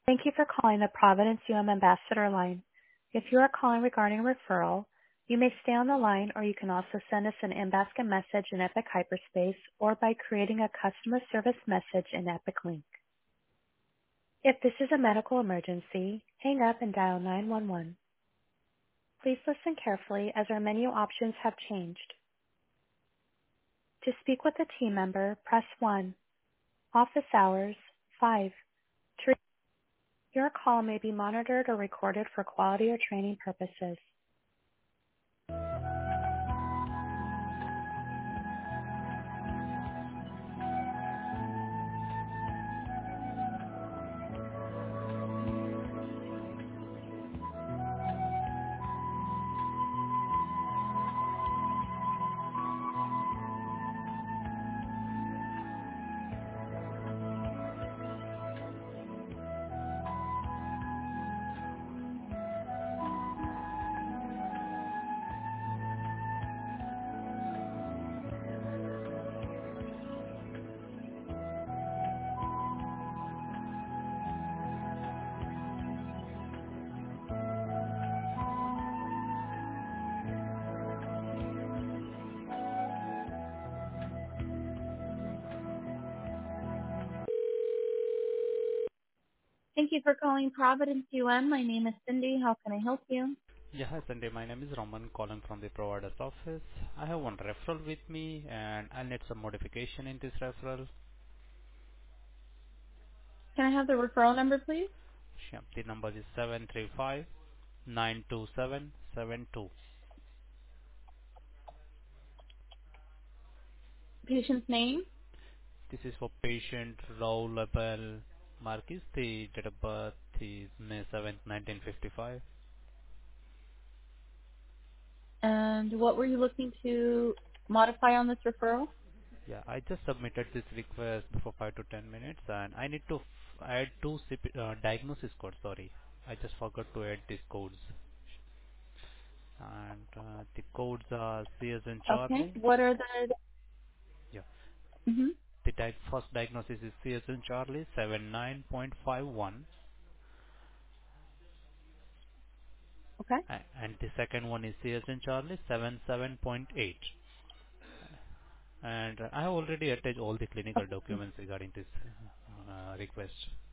Thank you for calling the Providence UM Ambassador line. If you are calling regarding a referral, you may stay on the line, or you can also send us an in-basket message in Epic Hyperspace or by creating a customer service message in Epic Link. If this is a medical emergency, hang up and dial 911. Please listen carefully as our menu options have changed. To speak with a team member, press 1. Office hours, 5. Your call may be monitored or recorded for quality or training purposes. Thank you for calling Providence UM. My name is Cindy. How can I help you? Yeah, hi Sandy. My name is Roman calling from the provider's office. I have one referral with me and I'll need some modification in this referral. Can I have the referral number, please? Sure. The number is 735-92772. Patient's name This is for patient Raul Abel Marquez. The date of birth is May 7th, 1955. and what were you looking to modify on this referral? Yeah, I just submitted this request before 5 to 10 minutes and I need to add two diagnosis codes. Sorry, I just forgot to add these codes. And the codes are C as in Okay. Charlie. What are the? Yeah. Mm-hmm. The first diagnosis is C as in Charlie 79.51, Okay. and the second one is C as in Charlie 77.8. And I have already attached all the clinical documents regarding this request.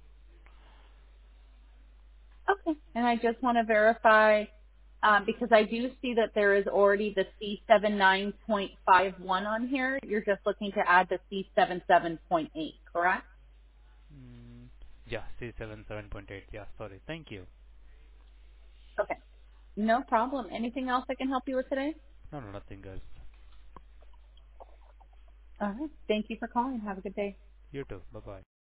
Okay. And I just want to verify because I do see that there is already the C79.51 on here. You're just looking to add the C77.8, correct? Mm, yeah, C77.8. Yeah, sorry. Thank you. Okay. No problem. Anything else I can help you with today? No, no, nothing else. All right. Thank you for calling. Have a good day. You too. Bye bye.